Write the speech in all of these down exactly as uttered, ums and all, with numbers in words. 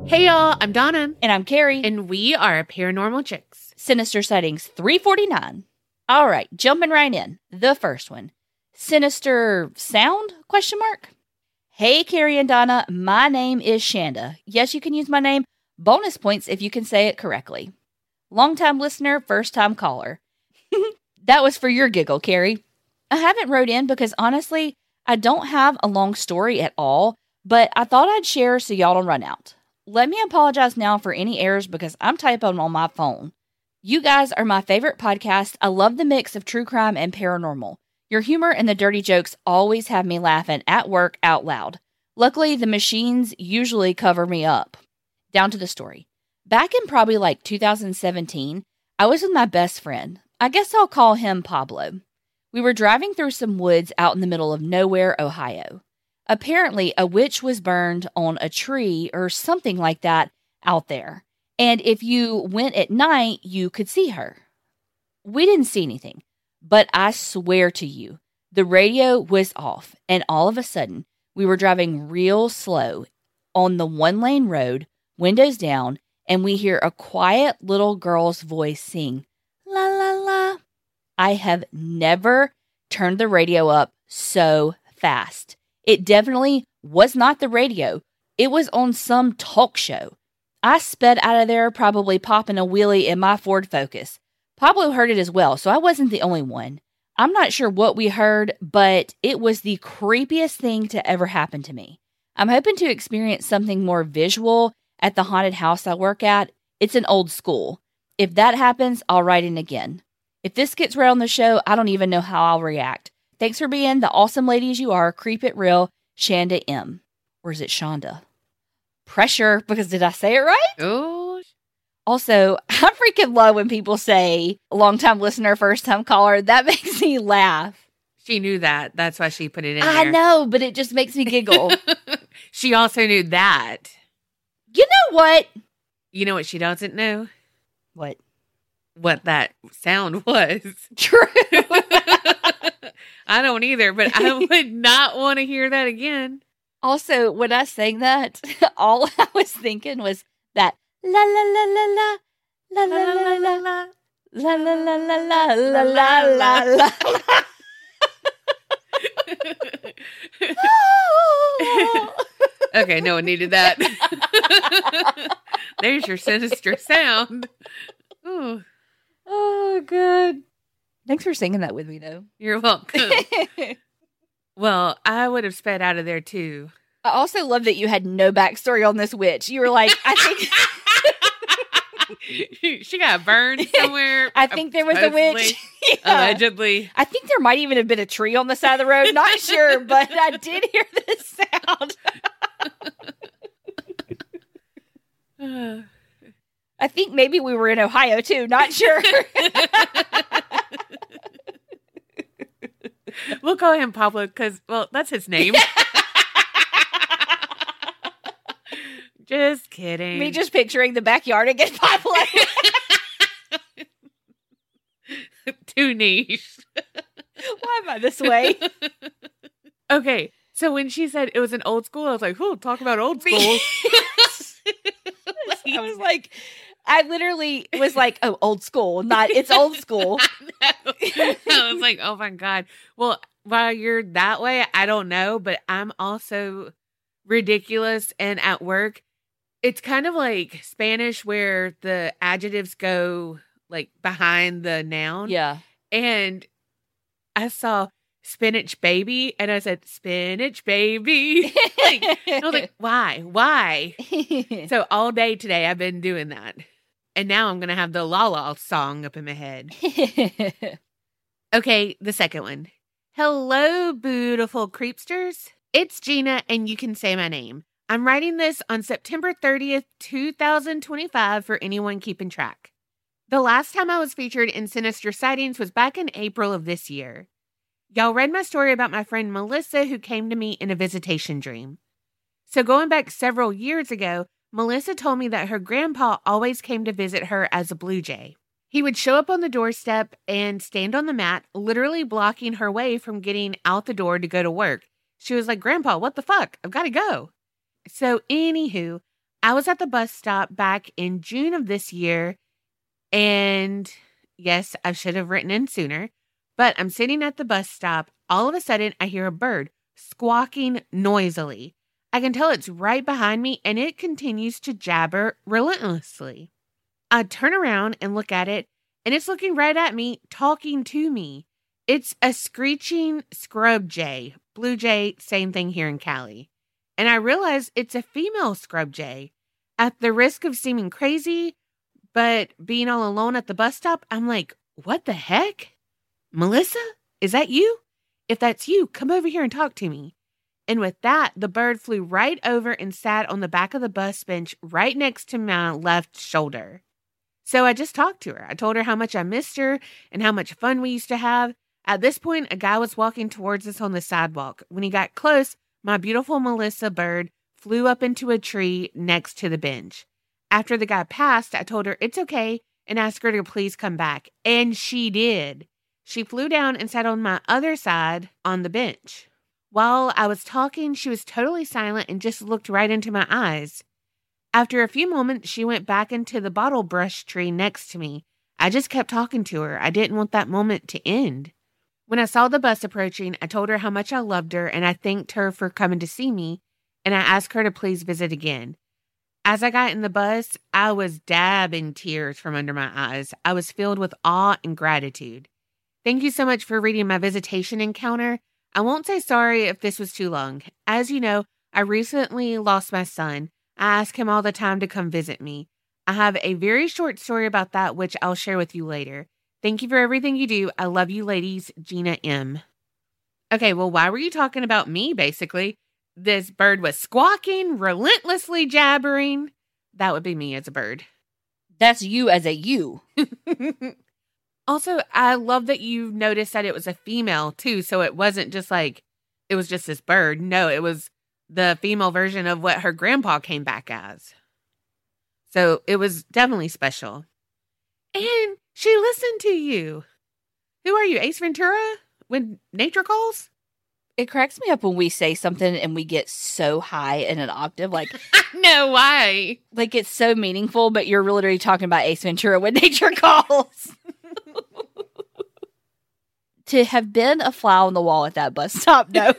Hey y'all, I'm Donna. And I'm Carrie. And we are Paranormal Chicks. Sinister Sightings three forty-nine. All right, jumping right in. The first one. Sinister sound? Question mark. Hey, Carrie and Donna. My name is Shanda. Yes, you can use my name. Bonus points if you can say it correctly. Long-time listener, first-time caller. That was for your giggle, Carrie. I haven't wrote in because, honestly, I don't have a long story at all, but I thought I'd share so y'all don't run out. Let me apologize now for any errors because I'm typing on my phone. You guys are my favorite podcast. I love the mix of true crime and paranormal. Your humor and the dirty jokes always have me laughing at work out loud. Luckily, the machines usually cover me up. Down to the story. Back in probably like two thousand seventeen, I was with my best friend. I guess I'll call him Pablo. We were driving through some woods out in the middle of nowhere, Ohio. Apparently, a witch was burned on a tree or something like that out there. And if you went at night, you could see her. We didn't see anything, but I swear to you, the radio was off. And all of a sudden, we were driving real slow on the one-lane road, windows down, and we hear a quiet little girl's voice sing, la la la. I have never turned the radio up so fast. It definitely was not the radio. It was on some talk show. I sped out of there, probably popping a wheelie in my Ford Focus. Pablo heard it as well, so I wasn't the only one. I'm not sure what we heard, but it was the creepiest thing to ever happen to me. I'm hoping to experience something more visual at the haunted house I work at. It's an old school. If that happens, I'll write in again. If this gets read on the show, I don't even know how I'll react. Thanks for being the awesome ladies you are. Creep it real, Shanda M. Or is it Shonda? Pressure, because did I say it right? Oh. Also, I freaking love when people say, long-time listener, first-time caller. That makes me laugh. She knew that. That's why she put it in I there. know, but it just makes me giggle. She also knew that. You know what? You know what she doesn't know? What? What that sound was. True. I don't either, but I would not want to hear that again. Also, when I sang that, all I was thinking was that la la la la la la la la la la la la la la la la la la. Okay, no one needed that. There's your sinister sound. Ooh. Oh, good. Thanks for singing that with me, though. You're welcome. Well, I would have sped out of there, too. I also love that you had no backstory on this witch. You were like, I think... she got burned somewhere. I think there was a witch. Yeah. Allegedly. I think there might even have been a tree on the side of the road. Not sure, but I did hear this sound. I think maybe we were in Ohio, too. Not sure. We'll call him Pablo because, well, that's his name. Just kidding. Me just picturing the backyard again, Pablo. Too niche. Why am I this way? Okay, so when she said it was an old school, I was like, "Oh, talk about old school." I was like, I literally was like, "Oh, old school, not it's old school." I, I was like, "Oh my god." Well, while you're that way, I don't know, but I'm also ridiculous, and at work, it's kind of like Spanish where the adjectives go like behind the noun. Yeah. And I saw spinach baby and I said, spinach baby. Like, I was like, why? Why? So all day today I've been doing that. And now I'm going to have the La La song up in my head. Okay, the second one. Hello, beautiful creepsters. It's Gina and you can say my name. I'm writing this on September thirtieth, two thousand twenty-five for anyone keeping track. The last time I was featured in Sinister Sightings was back in April of this year. Y'all read my story about my friend Melissa who came to me in a visitation dream. So going back several years ago, Melissa told me that her grandpa always came to visit her as a blue jay. He would show up on the doorstep and stand on the mat, literally blocking her way from getting out the door to go to work. She was like, Grandpa, what the fuck? I've got to go. So anywho, I was at the bus stop back in June of this year, and yes, I should have written in sooner, but I'm sitting at the bus stop. All of a sudden, I hear a bird squawking noisily. I can tell it's right behind me, and it continues to jabber relentlessly. I turn around and look at it, and it's looking right at me, talking to me. It's a screeching scrub jay. Blue jay, same thing here in Cali. And I realize it's a female scrub jay. At the risk of seeming crazy, but being all alone at the bus stop, I'm like, what the heck? Melissa, is that you? If that's you, come over here and talk to me. And with that, the bird flew right over and sat on the back of the bus bench right next to my left shoulder. So I just talked to her. I told her how much I missed her and how much fun we used to have. At this point, a guy was walking towards us on the sidewalk. When he got close, my beautiful Melissa bird flew up into a tree next to the bench. After the guy passed, I told her it's okay and asked her to please come back. And she did. She flew down and sat on my other side on the bench. While I was talking, she was totally silent and just looked right into my eyes. After a few moments, she went back into the bottle brush tree next to me. I just kept talking to her. I didn't want that moment to end. When I saw the bus approaching, I told her how much I loved her and I thanked her for coming to see me, and I asked her to please visit again. As I got in the bus, I was dabbing tears from under my eyes. I was filled with awe and gratitude. Thank you so much for reading my visitation encounter. I won't say sorry if this was too long. As you know, I recently lost my son. I ask him all the time to come visit me. I have a very short story about that, which I'll share with you later. Thank you for everything you do. I love you ladies. Gina M. Okay, well, why were you talking about me, basically? This bird was squawking, relentlessly jabbering. That would be me as a bird. That's you as a you. Also, I love that you noticed that it was a female, too, so it wasn't just like, it was just this bird. No, it was the female version of what her grandpa came back as. So it was definitely special. And she listened to you. Who are you, Ace Ventura? When nature calls? It cracks me up when we say something and we get so high in an octave. Like, no, why? Like it's so meaningful, but you're literally talking about Ace Ventura when nature calls. To have been a fly on the wall at that bus stop, no.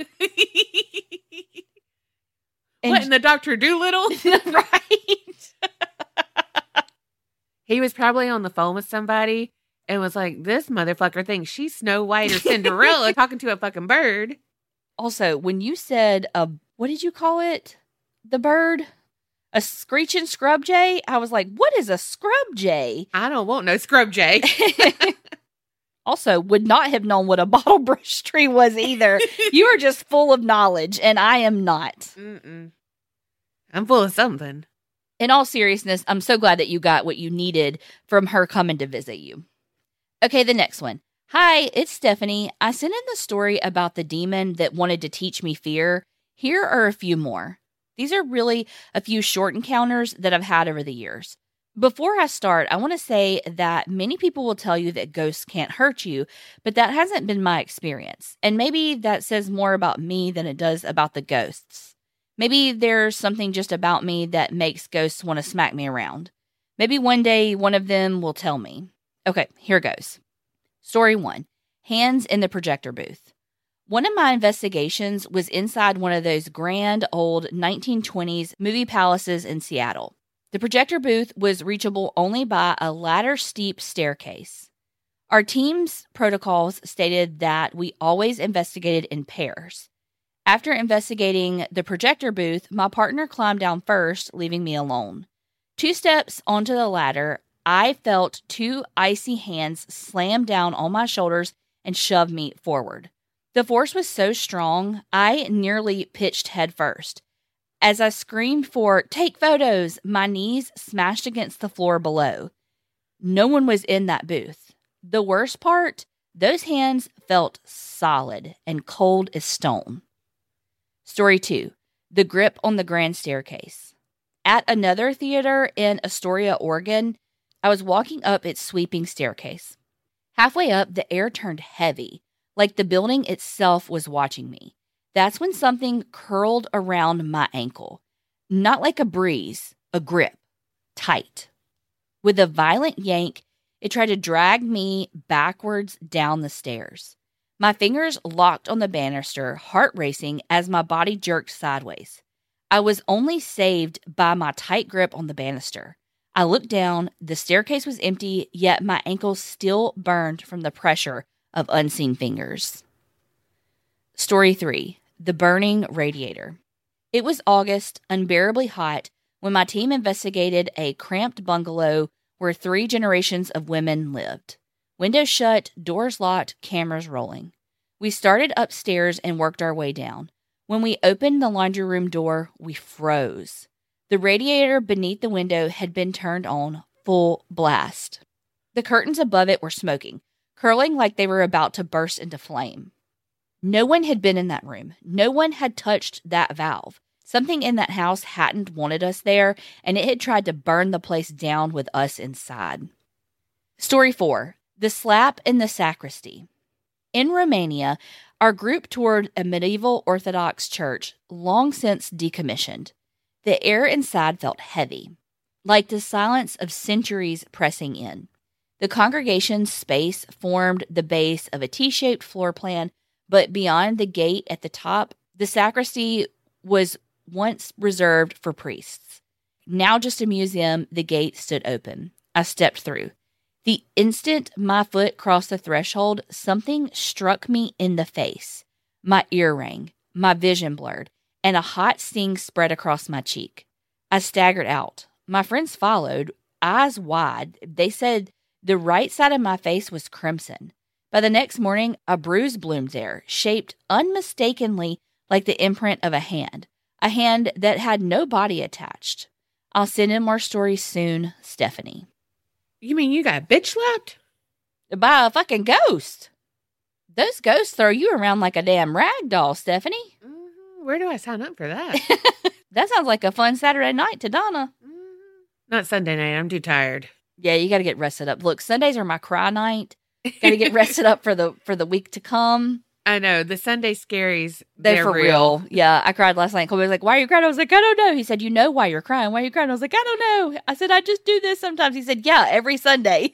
What, in the Doctor Dolittle? Right. He was probably on the phone with somebody and was like, this motherfucker thinks she's Snow White or Cinderella talking to a fucking bird. Also, when you said, a, what did you call it? The bird? A screeching scrub jay? I was like, what is a scrub jay? I don't want no scrub jay. Also, would not have known what a bottle brush tree was either. You are just full of knowledge, and I am not. Mm-mm. I'm full of something. In all seriousness, I'm so glad that you got what you needed from her coming to visit you. Okay, the next one. Hi, it's Stephanie. I sent in the story about the demon that wanted to teach me fear. Here are a few more. These are really a few short encounters that I've had over the years. Before I start, I want to say that many people will tell you that ghosts can't hurt you, but that hasn't been my experience. And maybe that says more about me than it does about the ghosts. Maybe there's something just about me that makes ghosts want to smack me around. Maybe one day one of them will tell me. Okay, here goes. Story one. Hands in the projector booth. One of my investigations was inside one of those grand old nineteen twenties movie palaces in Seattle. The projector booth was reachable only by a ladder-steep staircase. Our team's protocols stated that we always investigated in pairs. After investigating the projector booth, my partner climbed down first, leaving me alone. Two steps onto the ladder, I felt two icy hands slam down on my shoulders and shove me forward. The force was so strong, I nearly pitched headfirst. As I screamed for, "Take photos," my knees smashed against the floor below. No one was in that booth. The worst part, those hands felt solid and cold as stone. Story two, the grip on the grand staircase. At another theater in Astoria, Oregon, I was walking up its sweeping staircase. Halfway up, the air turned heavy, like the building itself was watching me. That's when something curled around my ankle. Not like a breeze, a grip, tight. With a violent yank, it tried to drag me backwards down the stairs. My fingers locked on the banister, heart racing as my body jerked sideways. I was only saved by my tight grip on the banister. I looked down. The staircase was empty, yet my ankles still burned from the pressure of unseen fingers. Story three. The Burning Radiator. It was August, unbearably hot, when my team investigated a cramped bungalow where three generations of women lived. Windows shut, doors locked, cameras rolling. We started upstairs and worked our way down. When we opened the laundry room door, we froze. The radiator beneath the window had been turned on full blast. The curtains above it were smoking, curling like they were about to burst into flame. No one had been in that room. No one had touched that valve. Something in that house hadn't wanted us there, and it had tried to burn the place down with us inside. Story four. The Slap in the Sacristy. In Romania, our group toured a medieval Orthodox church long since decommissioned. The air inside felt heavy, like the silence of centuries pressing in. The congregation's space formed the base of a T-shaped floor plan, but beyond the gate at the top, the sacristy was once reserved for priests. Now just a museum, the gate stood open. I stepped through. The instant my foot crossed the threshold, something struck me in the face. My ear rang, my vision blurred, and a hot sting spread across my cheek. I staggered out. My friends followed, eyes wide. They said the right side of my face was crimson. By the next morning, a bruise bloomed there, shaped unmistakably like the imprint of a hand. A hand that had no body attached. I'll send in more stories soon, Stephanie. You mean you got bitch slapped? By a fucking ghost. Those ghosts throw you around like a damn rag doll, Stephanie. Mm-hmm. Where do I sign up for that? That sounds like a fun Saturday night to Donna. Mm-hmm. Not Sunday night. I'm too tired. Yeah, you got to get rested up. Look, Sundays are my cry night. Got to get rested up for the for the week to come. I know. The Sunday scaries, they're, they're for real. real. Yeah, I cried last night. Colby was like, why are you crying? I was like, I don't know. He said, you know why you're crying. Why are you crying? I was like, I don't know. I said, I just do this sometimes. He said, yeah, every Sunday.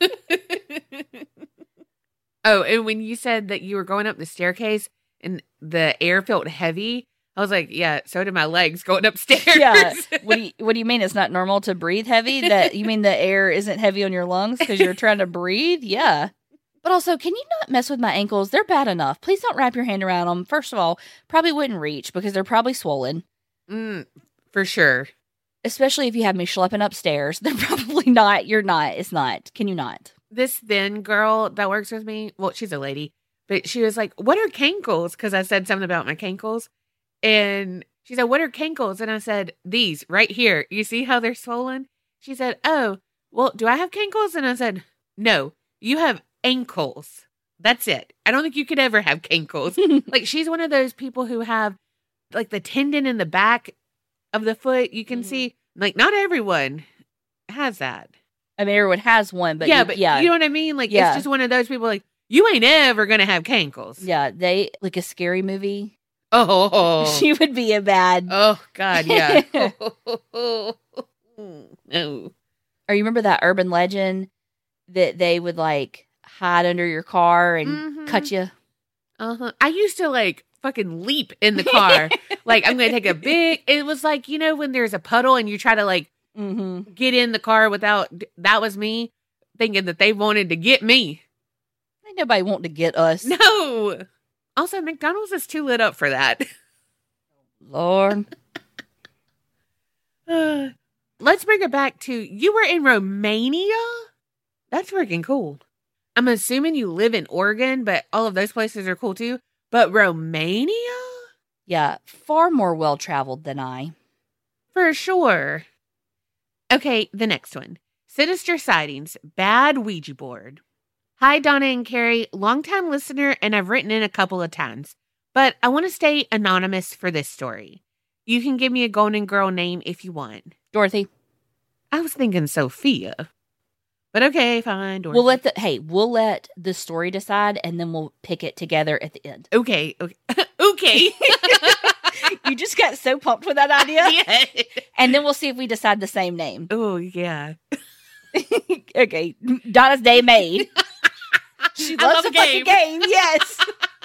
Oh, and when you said that you were going up the staircase and the air felt heavy, I was like, yeah, so did my legs going upstairs. Yeah. What do you, what do you mean it's not normal to breathe heavy? That you mean the air isn't heavy on your lungs because you're trying to breathe? Yeah. But also, can you not mess with my ankles? They're bad enough. Please don't wrap your hand around them. First of all, probably wouldn't reach because they're probably swollen. Mm, for sure. Especially if you have me schlepping upstairs. They're probably not. You're not. It's not. Can you not? This thin girl that works with me, well, she's a lady, but she was like, what are cankles? Because I said something about my cankles. And she said, what are cankles? And I said, these right here. You see how they're swollen? She said, oh, well, do I have cankles? And I said, no, you have ankles. That's it. I don't think you could ever have cankles. Like, she's one of those people who have like the tendon in the back of the foot. You can mm-hmm. see, like, not everyone has that. I mean, everyone has one, but yeah, you, but yeah. you know what I mean? Like, yeah. It's just one of those people like, you ain't ever going to have cankles. Yeah. They, like a scary movie. Oh, she would be a bad. Oh, God. Yeah. No. Or you remember that urban legend that they would like hide under your car and mm-hmm. cut you? Uh-huh. I used to like fucking leap in the car. Like, I'm going to take a big, it was like, you know, when there's a puddle and you try to like mm-hmm. get in the car without, that was me thinking that they wanted to get me. Ain't nobody wanting to get us. No. Also, McDonald's is too lit up for that. Lord. uh, let's bring it back to, you were in Romania? That's freaking cool. I'm assuming you live in Oregon, but all of those places are cool too. But Romania? Yeah, far more well-traveled than I. For sure. Okay, the next one. Sinister Sightings, Bad Ouija Board. Hi, Donna and Carrie, longtime listener, and I've written in a couple of times, but I want to stay anonymous for this story. You can give me a Golden Girl name if you want. Dorothy. I was thinking Sophia. But okay, fine. Dorothy. We'll let the hey, we'll let the story decide, and then we'll pick it together at the end. Okay, okay, okay. You just got so pumped with that idea. Yeah. And then we'll see if we decide the same name. Oh, yeah. Okay. Donna's day made. She I loves love a a game. game. Yes.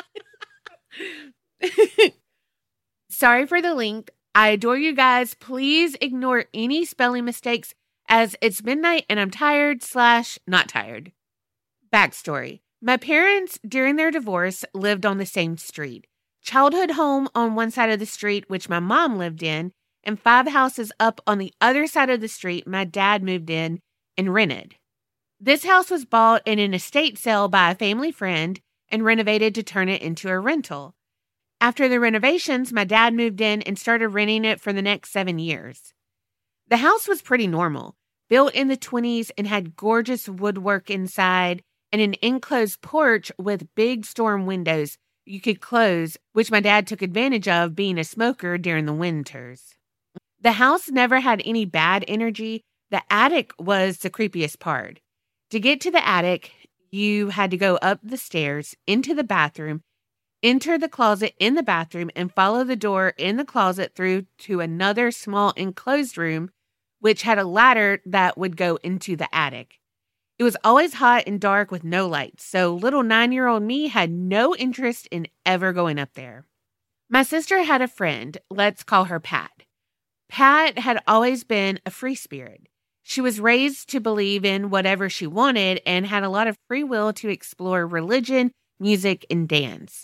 Sorry for the length. I adore you guys. Please ignore any spelling mistakes as it's midnight and I'm tired slash not tired. Backstory. My parents, during their divorce, lived on the same street. Childhood home on one side of the street, which my mom lived in, and five houses up on the other side of the street my dad moved in and rented. This house was bought in an estate sale by a family friend and renovated to turn it into a rental. After the renovations, my dad moved in and started renting it for the next seven years. The house was pretty normal, built in the twenties and had gorgeous woodwork inside and an enclosed porch with big storm windows you could close, which my dad took advantage of being a smoker during the winters. The house never had any bad energy. The attic was the creepiest part. To get to the attic, you had to go up the stairs into the bathroom, enter the closet in the bathroom, and follow the door in the closet through to another small enclosed room, which had a ladder that would go into the attic. It was always hot and dark with no lights, so little nine-year-old me had no interest in ever going up there. My sister had a friend, let's call her Pat. Pat had always been a free spirit. She was raised to believe in whatever she wanted and had a lot of free will to explore religion, music, and dance.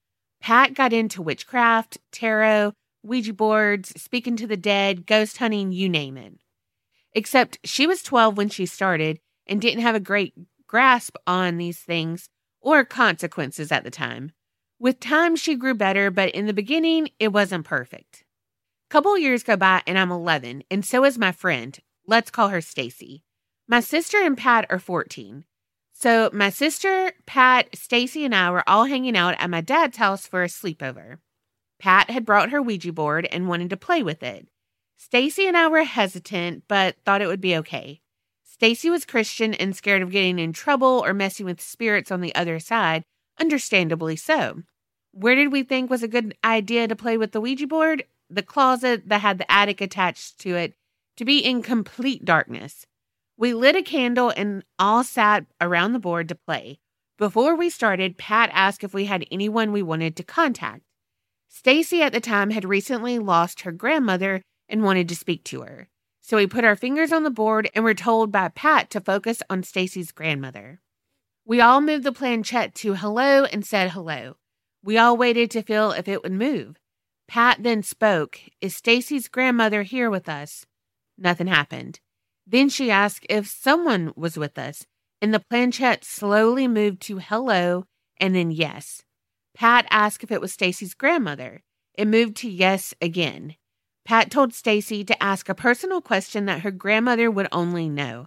Pat got into witchcraft, tarot, Ouija boards, speaking to the dead, ghost hunting, you name it. Except she was twelve when she started and didn't have a great grasp on these things or consequences at the time. With time, she grew better, but in the beginning, it wasn't perfect. A couple years go by and I'm eleven, and so is my friend. Let's call her Stacy. My sister and Pat are fourteen. So my sister, Pat, Stacy, and I were all hanging out at my dad's house for a sleepover. Pat had brought her Ouija board and wanted to play with it. Stacy and I were hesitant, but thought it would be okay. Stacy was Christian and scared of getting in trouble or messing with spirits on the other side, understandably so. Where did we think was a good idea to play with the Ouija board? The closet that had the attic attached to it, to be in complete darkness. We lit a candle and all sat around the board to play. Before we started, Pat asked if we had anyone we wanted to contact. Stacy at the time had recently lost her grandmother and wanted to speak to her. So we put our fingers on the board and were told by Pat to focus on Stacy's grandmother. We all moved the planchette to hello and said hello. We all waited to feel if it would move. Pat then spoke, "Is Stacy's grandmother here with us?" Nothing happened. Then she asked if someone was with us, and the planchette slowly moved to hello and then yes. Pat asked if it was Stacy's grandmother. It moved to yes again. Pat told Stacy to ask a personal question that her grandmother would only know.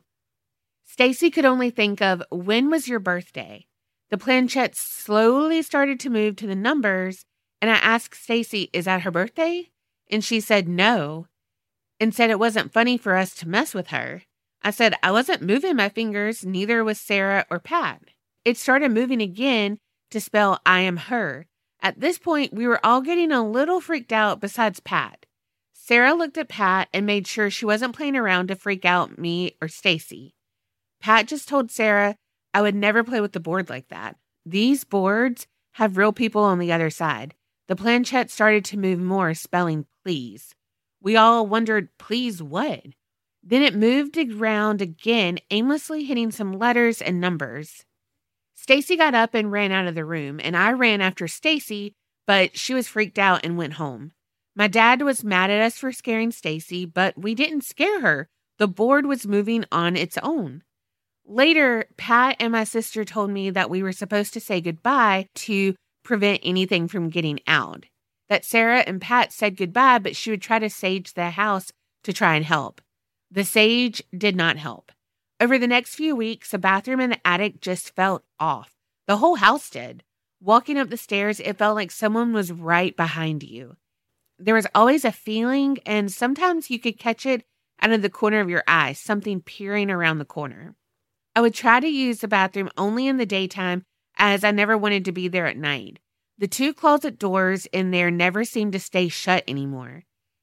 Stacy could only think of, when was your birthday? The planchette slowly started to move to the numbers, and I asked Stacy, is that her birthday? And she said no, and said it wasn't funny for us to mess with her. I said I wasn't moving my fingers, neither was Sarah or Pat. It started moving again to spell I am her. At this point, we were all getting a little freaked out besides Pat. Sarah looked at Pat and made sure she wasn't playing around to freak out me or Stacy. Pat just told Sarah I would never play with the board like that. These boards have real people on the other side. The planchette started to move more, spelling please. We all wondered, please what? Then it moved around again, aimlessly hitting some letters and numbers. Stacy got up and ran out of the room, and I ran after Stacy, but she was freaked out and went home. My dad was mad at us for scaring Stacy, but we didn't scare her. The board was moving on its own. Later, Pat and my sister told me that we were supposed to say goodbye to prevent anything from getting out. That Sarah and Pat said goodbye, but she would try to sage the house to try and help. The sage did not help. Over the next few weeks, the bathroom in the attic just felt off. The whole house did. Walking up the stairs, it felt like someone was right behind you. There was always a feeling, and sometimes you could catch it out of the corner of your eye, something peering around the corner. I would try to use the bathroom only in the daytime, as I never wanted to be there at night. The two closet doors in there never seemed to stay shut anymore.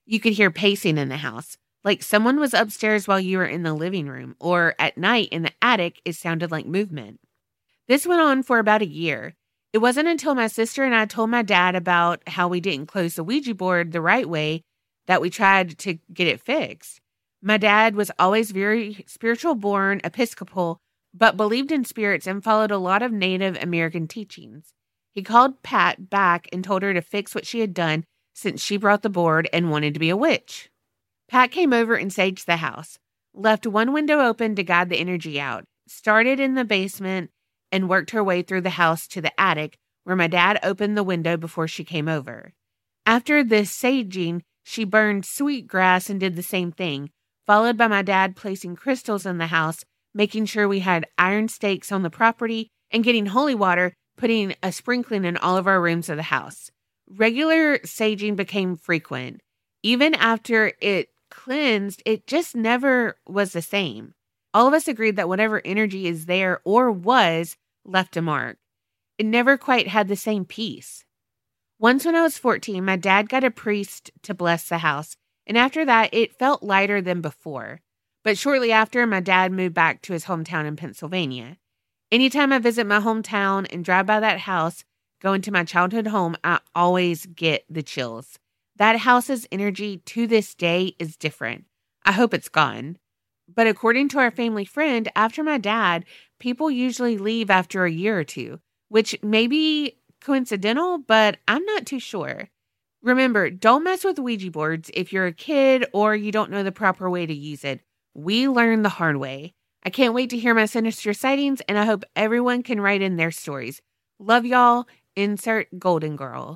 You could hear pacing in the house, like someone was upstairs while you were in the living room, or at night in the attic, it sounded like movement. This went on for about a year. It wasn't until my sister and I told my dad about how we didn't close the Ouija board the right way that we tried to get it fixed. My dad was always very spiritual born, Episcopal, but believed in spirits and followed a lot of Native American teachings. He called Pat back and told her to fix what she had done since she brought the board and wanted to be a witch. Pat came over and saged the house, left one window open to guide the energy out, started in the basement, and worked her way through the house to the attic, where my dad opened the window before she came over. After this saging, she burned sweetgrass and did the same thing, followed by my dad placing crystals in the house, making sure we had iron stakes on the property, and getting holy water, putting a sprinkling in all of our rooms of the house. Regular saging became frequent. Even after it cleansed, it just never was the same. All of us agreed that whatever energy is there or was left a mark. It never quite had the same peace. Once when I was fourteen, my dad got a priest to bless the house, and after that, it felt lighter than before. But shortly after, my dad moved back to his hometown in Pennsylvania. Anytime I visit my hometown and drive by that house, go into my childhood home, I always get the chills. That house's energy to this day is different. I hope it's gone. But according to our family friend, after my dad, people usually leave after a year or two, which may be coincidental, but I'm not too sure. Remember, don't mess with Ouija boards if you're a kid or you don't know the proper way to use it. We learned the hard way. I can't wait to hear my sinister sightings, and I hope everyone can write in their stories. Love y'all. Insert Golden Girl.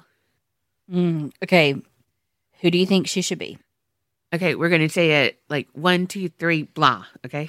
Mm, okay. Who do you think she should be? Okay, we're going to say it like one, two, three, blah. Okay?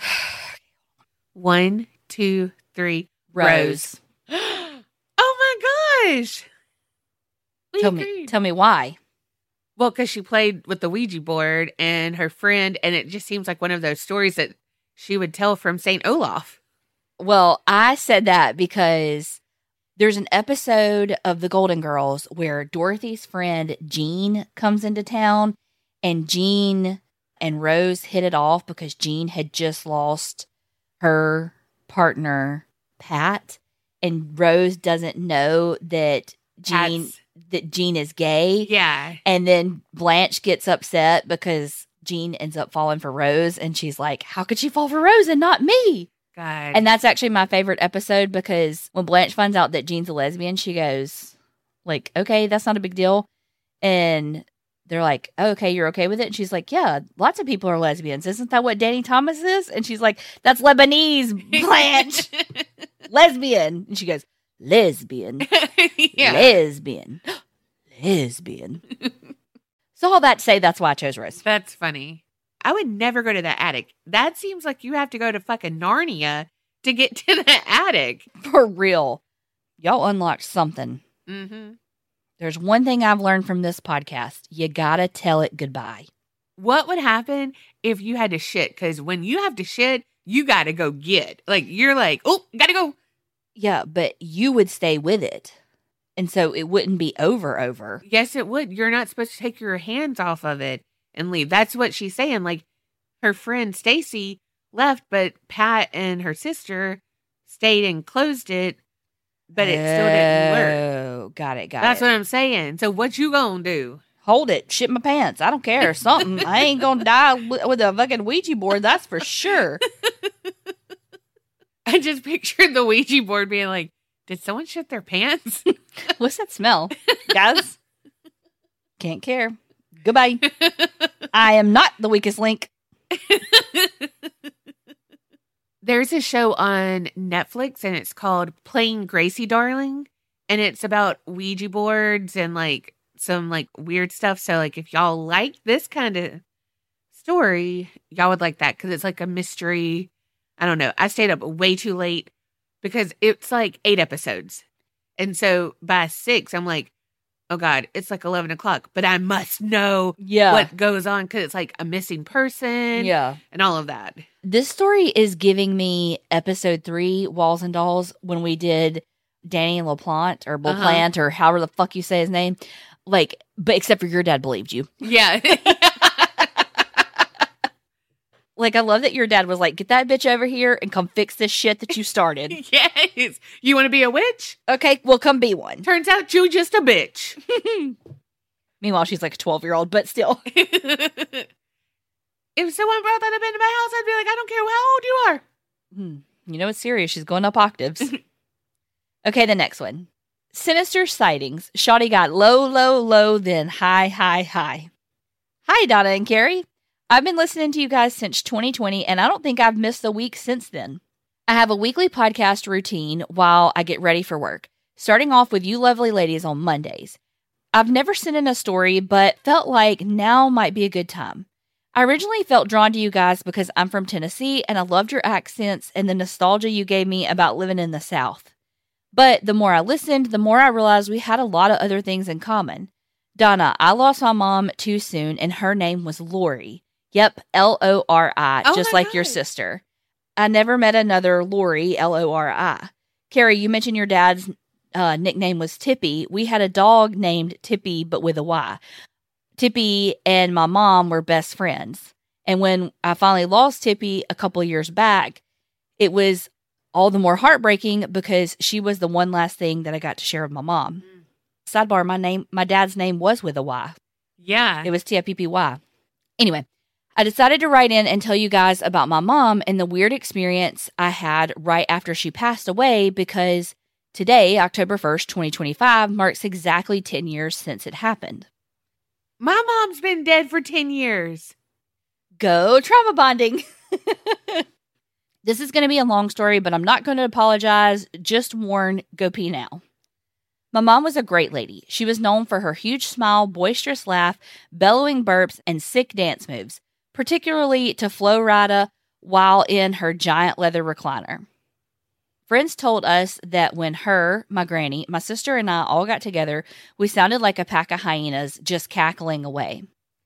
One, two, three, Rose. Rose. Oh my gosh. We Tell agreed. me, tell me why. Well, because she played with the Ouija board and her friend, and it just seems like one of those stories that she would tell from Saint Olaf. Well, I said that because there's an episode of The Golden Girls where Dorothy's friend Jean comes into town, and Jean and Rose hit it off because Jean had just lost her partner, Pat, and Rose doesn't know that Jean Pat's- that Jean is gay. Yeah. And then Blanche gets upset because Jean ends up falling for Rose, and she's like, how could she fall for Rose and not me? God. And that's actually my favorite episode because when Blanche finds out that Jean's a lesbian, she goes, like, okay, that's not a big deal. And they're like, oh, okay, you're okay with it? And she's like, yeah, lots of people are lesbians. Isn't that what Danny Thomas is? And she's like, that's Lebanese, Blanche. Lesbian. And she goes, lesbian. Yeah. Lesbian. Lesbian. So all that to say, that's why I chose Rose. That's funny. I would never go to the attic. That seems like you have to go to fucking Narnia to get to the attic. For real. Y'all unlocked something. Mm-hmm. There's one thing I've learned from this podcast. You gotta tell it goodbye. What would happen if you had to shit? Because when you have to shit, you got to go get. Like, you're like, oh, got to go. Yeah, but you would stay with it. And so it wouldn't be over over. Yes, it would. You're not supposed to take your hands off of it and leave. That's what she's saying. Like, her friend Stacy left, but Pat and her sister stayed and closed it, but it still didn't work. Oh, got it, got That's it. what I'm saying. So what you gonna do? Hold it. Shit my pants. I don't care. Something. I ain't gonna die with, with a fucking Ouija board. That's for sure. I just pictured the Ouija board being like, did someone shit their pants? What's that smell? Guys? Can't care. Goodbye. I am not the weakest link. There's a show on Netflix and it's called Playing Gracie Darling. And it's about Ouija boards and like some like weird stuff. So like if y'all like this kind of story, y'all would like that because it's like a mystery. I don't know. I stayed up way too late because it's like eight episodes. And so by six, I'm like, oh God, it's like eleven o'clock, but I must know Yeah. what goes on because it's like a missing person Yeah. and all of that. This story is giving me episode three, Walls and Dolls, when we did Danny LaPlante or LaPlante Uh-huh. or however the fuck you say his name. Like, but except for your dad believed you. Yeah. Like, I love that your dad was like, get that bitch over here and come fix this shit that you started. Yes. You want to be a witch? Okay, well, come be one. Turns out you just a bitch. Meanwhile, she's like a twelve-year-old, but still. If someone brought that up into my house, I'd be like, I don't care how old you are. Hmm. You know it's serious. She's going up octaves. Okay, the next one. Sinister sightings. Shawty got low, low, low, then high, high, high. Hi, Donna and Carrie. I've been listening to you guys since twenty twenty, and I don't think I've missed a week since then. I have a weekly podcast routine while I get ready for work, starting off with you lovely ladies on Mondays. I've never sent in a story, but felt like now might be a good time. I originally felt drawn to you guys because I'm from Tennessee, and I loved your accents and the nostalgia you gave me about living in the South. But the more I listened, the more I realized we had a lot of other things in common. Donna, I lost my mom too soon, and her name was Lori. Yep, L O R I, Oh just my like your God. sister. I never met another Lori, L O R I. Carrie, you mentioned your dad's uh, nickname was Tippy. We had a dog named Tippy, but with a Y. Tippy and my mom were best friends. And when I finally lost Tippy a couple of years back, it was all the more heartbreaking because she was the one last thing that I got to share with my mom. Mm. Sidebar, my name, my dad's name was with a Y. Yeah. It was T I P P Y. Anyway, I decided to write in and tell you guys about my mom and the weird experience I had right after she passed away because today, October first, twenty twenty-five, marks exactly ten years since it happened. My mom's been dead for ten years. Go trauma bonding. This is going to be a long story, but I'm not going to apologize. Just warn, go pee now. My mom was a great lady. She was known for her huge smile, boisterous laugh, bellowing burps, and sick dance moves, particularly to Flo Rida while in her giant leather recliner. Friends told us that when her, my granny, my sister, and I all got together, we sounded like a pack of hyenas just cackling away.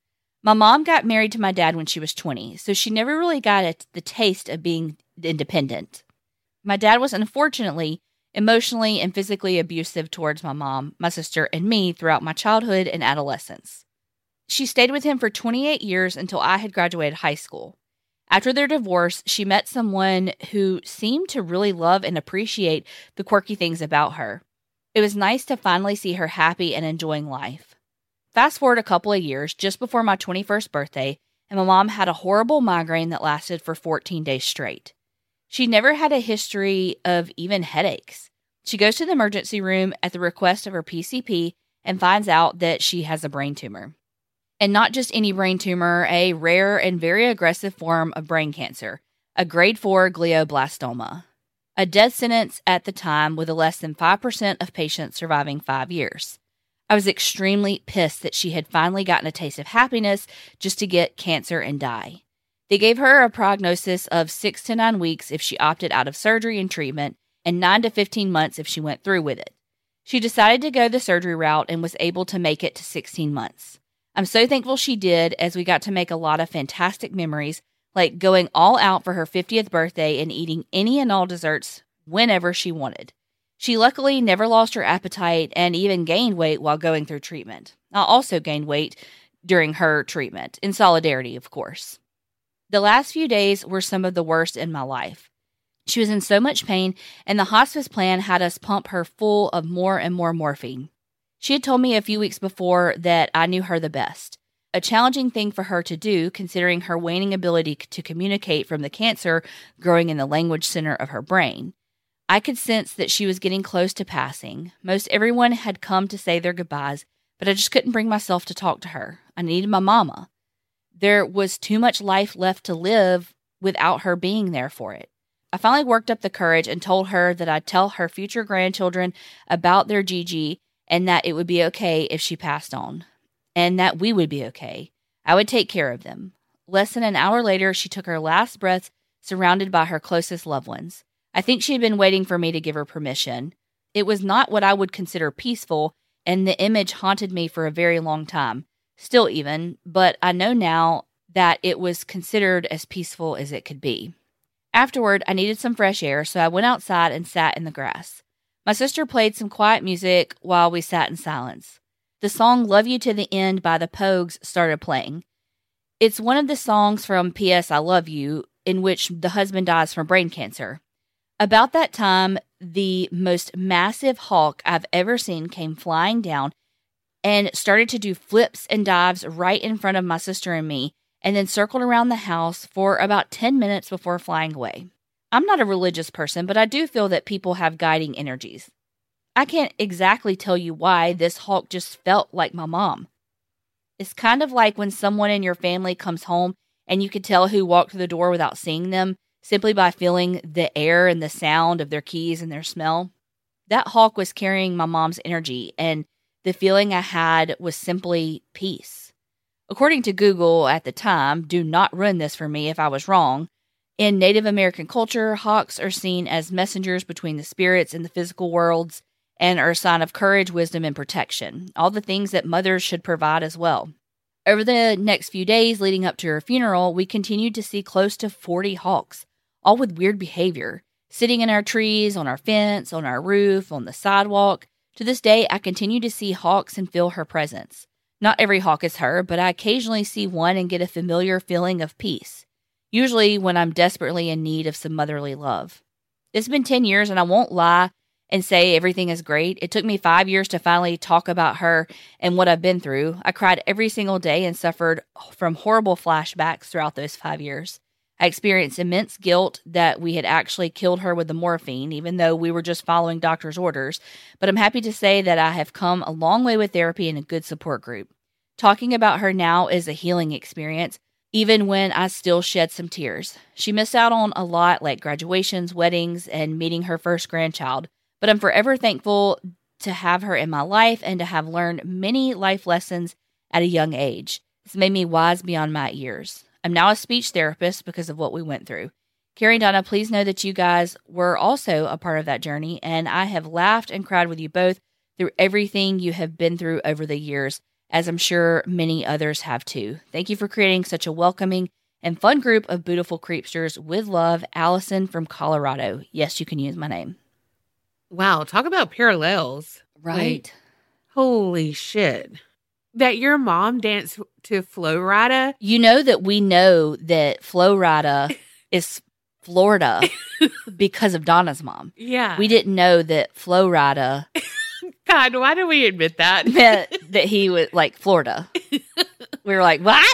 My mom got married to my dad when she was twenty, so she never really got a, the taste of being independent. My dad was unfortunately emotionally and physically abusive towards my mom, my sister, and me throughout my childhood and adolescence. She stayed with him for twenty-eight years until I had graduated high school. After their divorce, she met someone who seemed to really love and appreciate the quirky things about her. It was nice to finally see her happy and enjoying life. Fast forward a couple of years, just before my twenty-first birthday, and my mom had a horrible migraine that lasted for fourteen days straight. She never had a history of even headaches. She goes to the emergency room at the request of her P C P and finds out that she has a brain tumor. And not just any brain tumor, a rare and very aggressive form of brain cancer, a grade four glioblastoma. A death sentence at the time with less than five percent of patients surviving five years. I was extremely pissed that she had finally gotten a taste of happiness just to get cancer and die. They gave her a prognosis of six to nine weeks if she opted out of surgery and treatment, and nine to fifteen months if she went through with it. She decided to go the surgery route and was able to make it to sixteen months. I'm so thankful she did, as we got to make a lot of fantastic memories, like going all out for her fiftieth birthday and eating any and all desserts whenever she wanted. She luckily never lost her appetite and even gained weight while going through treatment. I also gained weight during her treatment, in solidarity, of course. The last few days were some of the worst in my life. She was in so much pain, and the hospice plan had us pump her full of more and more morphine. She had told me a few weeks before that I knew her the best, a challenging thing for her to do considering her waning ability to communicate from the cancer growing in the language center of her brain. I could sense that she was getting close to passing. Most everyone had come to say their goodbyes, but I just couldn't bring myself to talk to her. I needed my mama. There was too much life left to live without her being there for it. I finally worked up the courage and told her that I'd tell her future grandchildren about their Gigi and that it would be okay if she passed on, and that we would be okay. I would take care of them. Less than an hour later, she took her last breath surrounded by her closest loved ones. I think she had been waiting for me to give her permission. It was not what I would consider peaceful, and the image haunted me for a very long time, still even, but I know now that it was considered as peaceful as it could be. Afterward, I needed some fresh air, so I went outside and sat in the grass. My sister played some quiet music while we sat in silence. The song Love You to the End by the Pogues started playing. It's one of the songs from P S I Love You, in which the husband dies from brain cancer. About that time, the most massive hawk I've ever seen came flying down and started to do flips and dives right in front of my sister and me, and then circled around the house for about ten minutes before flying away. I'm not a religious person, but I do feel that people have guiding energies. I can't exactly tell you why this hawk just felt like my mom. It's kind of like when someone in your family comes home and you could tell who walked through the door without seeing them, simply by feeling the air and the sound of their keys and their smell. That hawk was carrying my mom's energy, and the feeling I had was simply peace. According to Google at the time, do not ruin this for me if I was wrong, in Native American culture, hawks are seen as messengers between the spirits and the physical worlds, and are a sign of courage, wisdom, and protection, all the things that mothers should provide as well. Over the next few days leading up to her funeral, we continued to see close to forty hawks, all with weird behavior, sitting in our trees, on our fence, on our roof, on the sidewalk. To this day, I continue to see hawks and feel her presence. Not every hawk is her, but I occasionally see one and get a familiar feeling of peace, usually when I'm desperately in need of some motherly love. It's been ten years, and I won't lie and say everything is great. It took me five years to finally talk about her and what I've been through. I cried every single day and suffered from horrible flashbacks throughout those five years. I experienced immense guilt that we had actually killed her with the morphine, even though we were just following doctor's orders. But I'm happy to say that I have come a long way with therapy and a good support group. Talking about her now is a healing experience, even when I still shed some tears. She missed out on a lot, like graduations, weddings, and meeting her first grandchild. But I'm forever thankful to have her in my life and to have learned many life lessons at a young age. It's made me wise beyond my years. I'm now a speech therapist because of what we went through. Carrie and Donna, please know that you guys were also a part of that journey, and I have laughed and cried with you both through everything you have been through over the years, as I'm sure many others have too. Thank you for creating such a welcoming and fun group of beautiful creepsters. With love, Allison from Colorado. Yes, you can use my name. Wow, talk about parallels. Right. Like, holy shit. That your mom danced to Flo Rida? You know that we know that Flo Rida is Florida because of Donna's mom. Yeah. We didn't know that Flo Rida God, why do we admit that? meant that he was like Florida. We were like, what?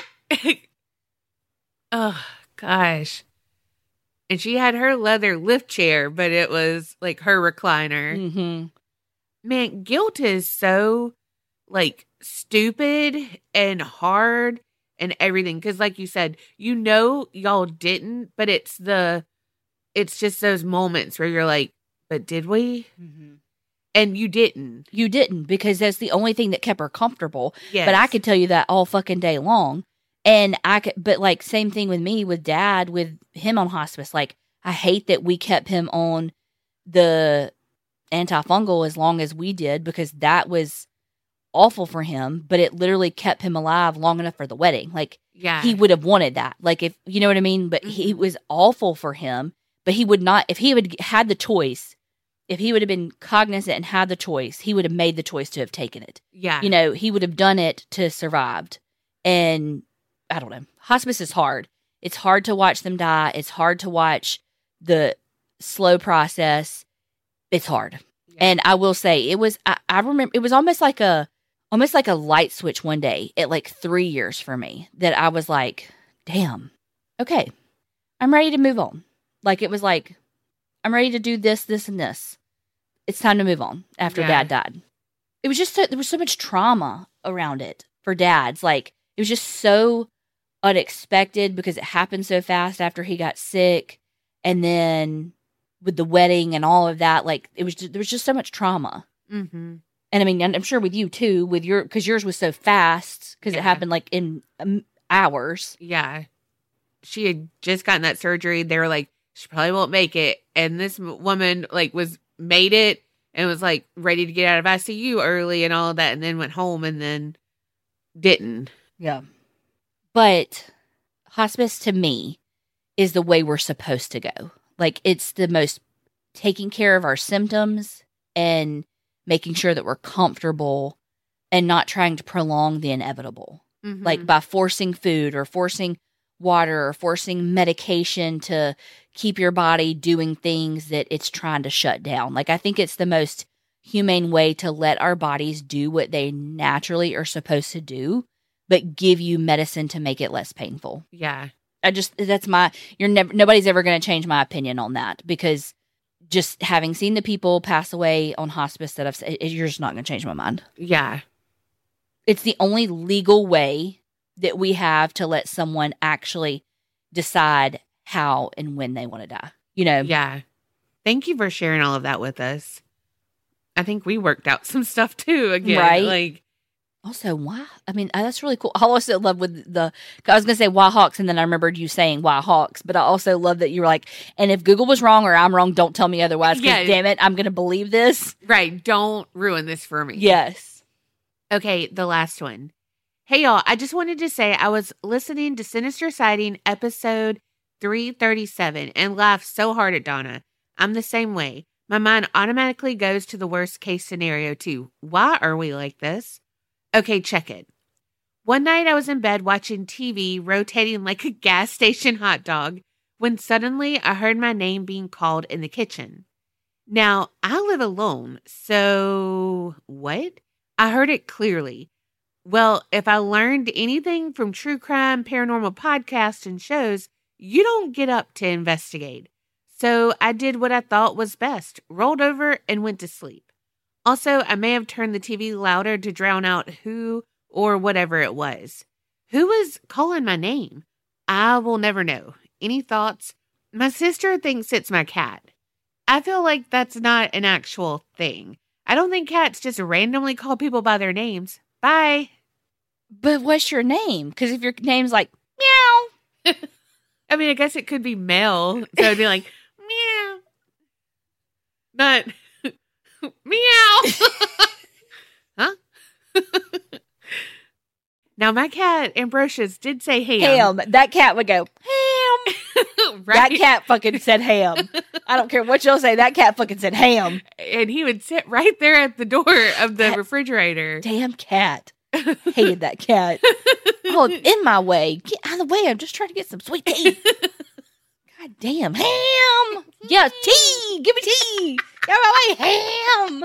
Oh, gosh. And she had her leather lift chair, but it was like her recliner. Mm-hmm. Man, guilt is so like stupid and hard and everything. Because like you said, you know y'all didn't, but it's the, it's just those moments where you're like, but did we? Mm-hmm. And you didn't. You didn't, because that's the only thing that kept her comfortable. Yes. But I could tell you that all fucking day long. And I could, but like same thing with me, with Dad, with him on hospice. Like, I hate that we kept him on the antifungal as long as we did, because that was awful for him, but it literally kept him alive long enough for the wedding. Like, Yeah. he would have wanted that. Like, if, you know what I mean? But he Mhm. was awful for him, but he would not, if he would had the choice, if he would have been cognizant and had the choice, he would have made the choice to have taken it. Yeah. You know, he would have done it to survived. And I don't know. Hospice is hard. It's hard to watch them die. It's hard to watch the slow process. It's hard. Yeah. And I will say, it was, I, I remember, it was almost like a, almost like a light switch one day at like three years for me, that I was like, damn, okay, I'm ready to move on. Like, it was like, I'm ready to do this, this, and this. It's time to move on after Yeah. Dad died. It was just, so, there was so much trauma around it for dads. Like, it was just so unexpected because it happened so fast after he got sick. And then with the wedding and all of that, like, it was just, there was just so much trauma. Mm-hmm. And I mean, I'm sure with you too, with your, because yours was so fast, because Yeah. it happened like in um, hours. Yeah. She had just gotten that surgery. They were like, she probably won't make it. And this m- woman like was made it and was like ready to get out of I C U early and all of that. And then went home and then didn't. Yeah. But hospice to me is the way we're supposed to go. Like, it's the most taking care of our symptoms and making sure that we're comfortable and not trying to prolong the inevitable. Mhm. like by forcing food or forcing water or forcing medication to keep your body doing things that it's trying to shut down. Like, I think it's the most humane way to let our bodies do what they naturally are supposed to do, but give you medicine to make it less painful. Yeah. I just, that's my, you're never, nobody's ever going to change my opinion on that, because just having seen the people pass away on hospice that I've said, you're just not going to change my mind. Yeah. It's the only legal way that we have to let someone actually decide how and when they want to die. You know? Yeah. Thank you for sharing all of that with us. I think we worked out some stuff too again. Right. Like, also, why? I mean, uh, that's really cool. I also love with the, I was going to say why Hawks, and then I remembered you saying why Hawks, but I also love that you were like, and if Google was wrong or I'm wrong, don't tell me otherwise, because Yeah. damn it, I'm going to believe this. right. Don't ruin this for me. Yes. Okay. The last one. Hey, y'all. I just wanted to say I was listening to Sinister Sighting episode three thirty-seven and laughed so hard at Donna. I'm the same way. My mind automatically goes to the worst case scenario too. Why are we like this? Okay, check it. One night I was in bed watching T V, rotating like a gas station hot dog, when suddenly I heard my name being called in the kitchen. Now, I live alone, so what? I heard it clearly. Well, if I learned anything from true crime, paranormal podcasts, and shows, you don't get up to investigate. So I did what I thought was best, rolled over and went to sleep. Also, I may have turned the T V louder to drown out who or whatever it was. Who was calling my name? I will never know. Any thoughts? My sister thinks it's my cat. I feel like that's not an actual thing. I don't think cats just randomly call people by their names. Bye. But what's your name? Because if your name's like, meow. I mean, I guess it could be male. So it'd be like, meow. Not, meow. Huh? Now, my cat, Ambrosius, did say ham. Ham. That cat would go, ham. Right? That cat fucking said ham. I don't care what y'all say. That cat fucking said ham. And he would sit right there at the door of the That- refrigerator. Damn cat. Hated that cat. Oh, in my way. Get out of the way. I'm just trying to get some sweet tea. God damn. Ham. Yeah, tea. Give me tea. Get out of my way. Ham.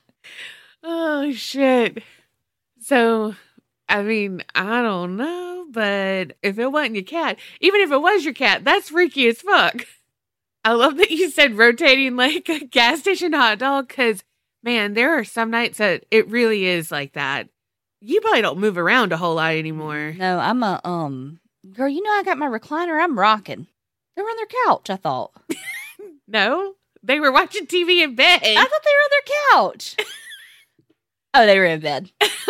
Oh, shit. So, I mean, I don't know, but if it wasn't your cat, even if it was your cat, that's freaky as fuck. I love that you said rotating like a gas station hot dog, because, man, there are some nights that it really is like that. You probably don't move around a whole lot anymore. No, I'm a, um, girl, you know I got my recliner. I'm rocking. They were on their couch, I thought. No? They were watching T V in bed. I thought they were on their couch. Oh, they were in bed.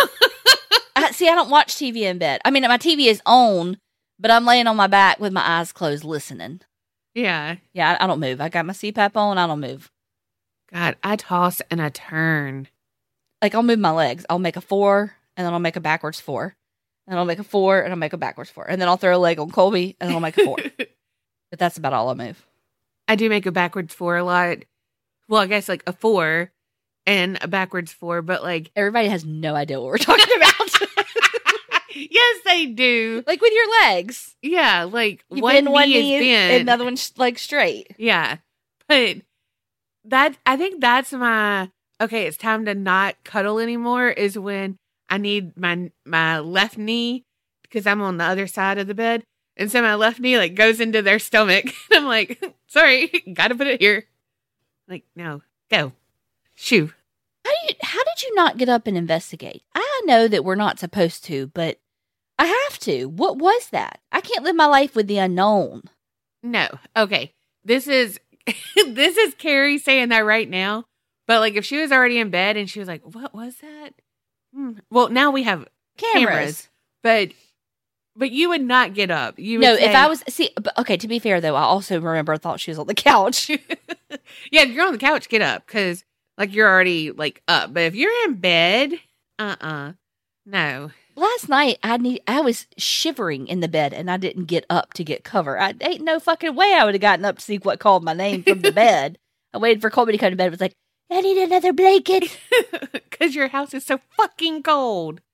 I, see, I don't watch T V in bed. I mean, my T V is on, but I'm laying on my back with my eyes closed listening. Yeah. Yeah, I, I don't move. I got my C PAP on. I don't move. God, I toss and I turn. Like, I'll move my legs. I'll make a four, and then I'll make a backwards four. And I'll make a four, and I'll make a backwards four. And then I'll throw a leg on Colby, and then I'll make a four. But that's about all I move. I do make a backwards four a lot. Well, I guess like a four and a backwards four, but like... Everybody has no idea what we're talking about. Yes, they do. Like with your legs. Yeah, like You one bend one knee knee is bent. and another one's like straight. Yeah. But that, I think that's my, okay, it's time to not cuddle anymore, is when I need my, my left knee, because I'm on the other side of the bed. And so my left knee like goes into their stomach. And I'm like, sorry, gotta put it here. Like, no, go. Shoo. How do you, how did you not get up and investigate? I know that we're not supposed to, but I have to. What was that? I can't live my life with the unknown. No. Okay. This is, this is Carrie saying that right now. But like if she was already in bed and she was like, what was that? Hmm. Well, now we have Cameras. cameras. But But you would not get up. You would No, say, if I was, see, but, okay, to be fair though, I also remember I thought she was on the couch. yeah, if you're on the couch, get up, because like you're already like up. But if you're in bed, uh uh no. Last night, I need, I was shivering in the bed and I didn't get up to get cover. I ain't no fucking way I would have gotten up to see what called my name from the bed. I waited for Colby to come to bed. It was like, I need another blanket. Because your house is so fucking cold.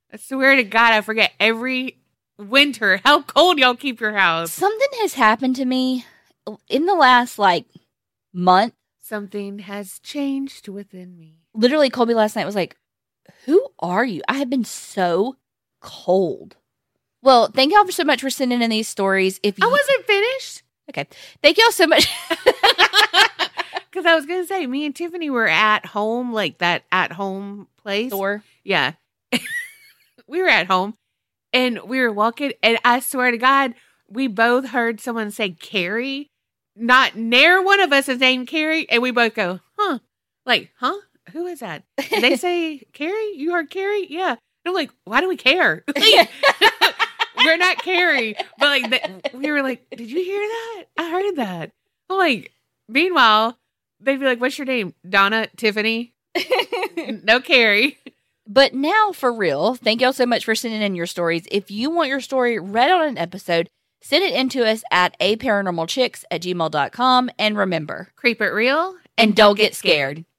I swear to God, I forget every winter how cold y'all keep your house. Something has happened to me in the last, like, month. Something has changed within me. Literally, Colby last night was like, who are you? I have been so cold. Well, thank y'all so much for sending in these stories. If you... I wasn't finished. Okay. Thank y'all so much. Because I was going to say, me and Tiffany were at home, like that at home place. Store. Yeah. We were at home and we were walking, and I swear to God, we both heard someone say Carrie. Not near one of us is named Carrie, and we both go, huh? Like, huh? Who is that? Did they say Carrie? You heard Carrie? Yeah. And I'm like, why do we care? Like, we're not Carrie. But like, the, we were like, did you hear that? I heard that. I'm like, meanwhile, they'd be like, what's your name? Donna? Tiffany? No Carrie. But now, for real, thank y'all so much for sending in your stories. If you want your story read on an episode, send it in to us at a paranormal chicks at gmail dot com. And remember, Creep it real and don't get scared.